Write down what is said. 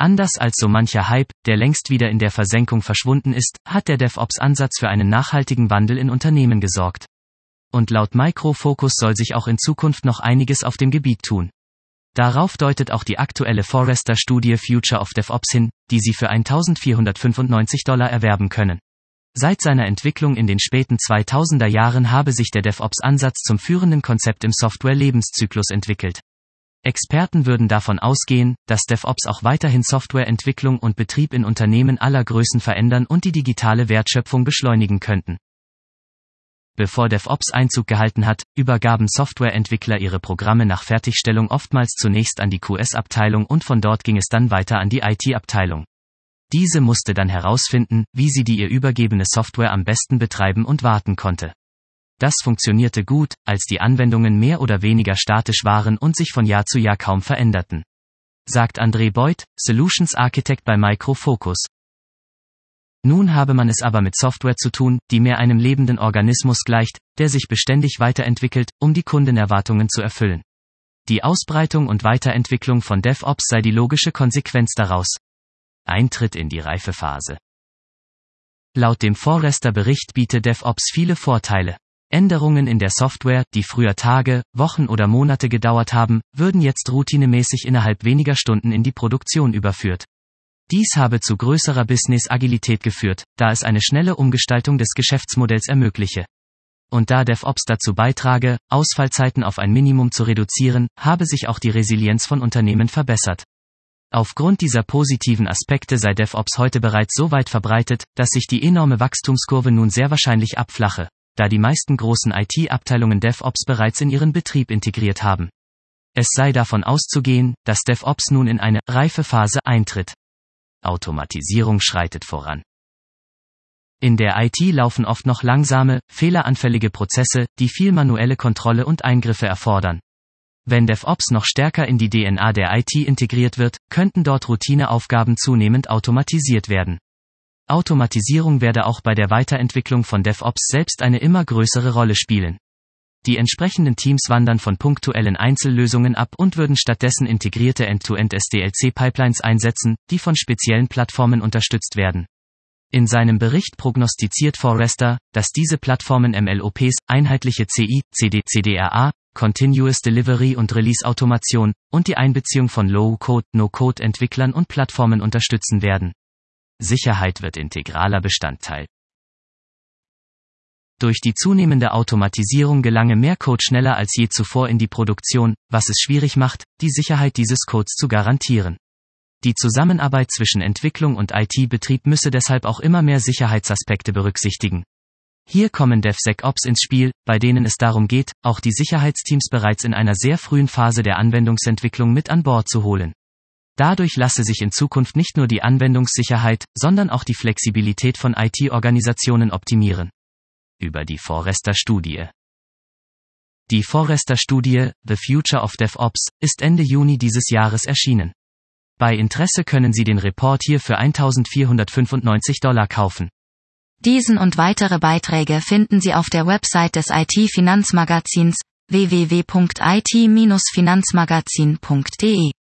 Anders als so mancher Hype, der längst wieder in der Versenkung verschwunden ist, hat der DevOps-Ansatz für einen nachhaltigen Wandel in Unternehmen gesorgt. Und laut Micro Focus soll sich auch in Zukunft noch einiges auf dem Gebiet tun. Darauf deutet auch die aktuelle Forrester-Studie Future of DevOps hin, die Sie für $1.495 erwerben können. Seit seiner Entwicklung in den späten 2000er Jahren habe sich der DevOps-Ansatz zum führenden Konzept im Software-Lebenszyklus entwickelt. Experten würden davon ausgehen, dass DevOps auch weiterhin Softwareentwicklung und Betrieb in Unternehmen aller Größen verändern und die digitale Wertschöpfung beschleunigen könnten. Bevor DevOps Einzug gehalten hat, übergaben Softwareentwickler ihre Programme nach Fertigstellung oftmals zunächst an die QS-Abteilung und von dort ging es dann weiter an die IT-Abteilung. Diese musste dann herausfinden, wie sie die ihr übergebene Software am besten betreiben und warten konnte. Das funktionierte gut, als die Anwendungen mehr oder weniger statisch waren und sich von Jahr zu Jahr kaum veränderten. Sagt André Beuth, Solutions Architect bei Micro Focus. Nun habe man es aber mit Software zu tun, die mehr einem lebenden Organismus gleicht, der sich beständig weiterentwickelt, um die Kundenerwartungen zu erfüllen. Die Ausbreitung und Weiterentwicklung von DevOps sei die logische Konsequenz daraus. Eintritt in die Reifephase. Laut dem Forrester-Bericht bietet DevOps viele Vorteile. Änderungen in der Software, die früher Tage, Wochen oder Monate gedauert haben, würden jetzt routinemäßig innerhalb weniger Stunden in die Produktion überführt. Dies habe zu größerer Business-Agilität geführt, da es eine schnelle Umgestaltung des Geschäftsmodells ermögliche. Und da DevOps dazu beitrage, Ausfallzeiten auf ein Minimum zu reduzieren, habe sich auch die Resilienz von Unternehmen verbessert. Aufgrund dieser positiven Aspekte sei DevOps heute bereits so weit verbreitet, dass sich die enorme Wachstumskurve nun sehr wahrscheinlich abflache, da die meisten großen IT-Abteilungen DevOps bereits in ihren Betrieb integriert haben. Es sei davon auszugehen, dass DevOps nun in eine Reifephase eintritt. Automatisierung schreitet voran. In der IT laufen oft noch langsame, fehleranfällige Prozesse, die viel manuelle Kontrolle und Eingriffe erfordern. Wenn DevOps noch stärker in die DNA der IT integriert wird, könnten dort Routineaufgaben zunehmend automatisiert werden. Automatisierung werde auch bei der Weiterentwicklung von DevOps selbst eine immer größere Rolle spielen. Die entsprechenden Teams wandern von punktuellen Einzellösungen ab und würden stattdessen integrierte End-to-End-SDLC-Pipelines einsetzen, die von speziellen Plattformen unterstützt werden. In seinem Bericht prognostiziert Forrester, dass diese Plattformen MLOPs, einheitliche CI, CD, CDRA, Continuous Delivery und Release-Automation und die Einbeziehung von Low-Code, No-Code-Entwicklern und Plattformen unterstützen werden. Sicherheit wird integraler Bestandteil. Durch die zunehmende Automatisierung gelange mehr Code schneller als je zuvor in die Produktion, was es schwierig macht, die Sicherheit dieses Codes zu garantieren. Die Zusammenarbeit zwischen Entwicklung und IT-Betrieb müsse deshalb auch immer mehr Sicherheitsaspekte berücksichtigen. Hier kommen DevSecOps ins Spiel, bei denen es darum geht, auch die Sicherheitsteams bereits in einer sehr frühen Phase der Anwendungsentwicklung mit an Bord zu holen. Dadurch lasse sich in Zukunft nicht nur die Anwendungssicherheit, sondern auch die Flexibilität von IT-Organisationen optimieren. Über die Forrester-Studie. Die Forrester-Studie, The Future of DevOps, ist Ende Juni dieses Jahres erschienen. Bei Interesse können Sie den Report hier für $1.495 kaufen. Diesen und weitere Beiträge finden Sie auf der Website des IT-Finanzmagazins www.it-finanzmagazin.de.